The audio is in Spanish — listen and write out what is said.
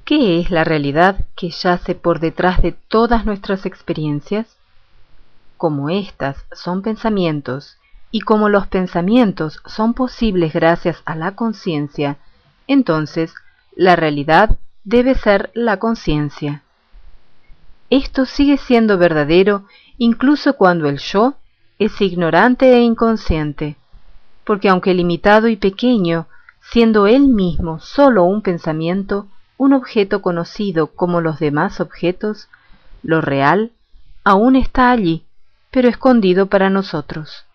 ¿Qué es la realidad que yace por detrás de todas nuestras experiencias? Como éstas son pensamientos, y como los pensamientos son posibles gracias a la conciencia, entonces la realidad debe ser la conciencia. Esto sigue siendo verdadero incluso cuando el yo es ignorante e inconsciente, porque aunque limitado y pequeño, siendo él mismo solo un pensamiento, un objeto conocido como los demás objetos, lo real aún está allí, pero escondido para nosotros.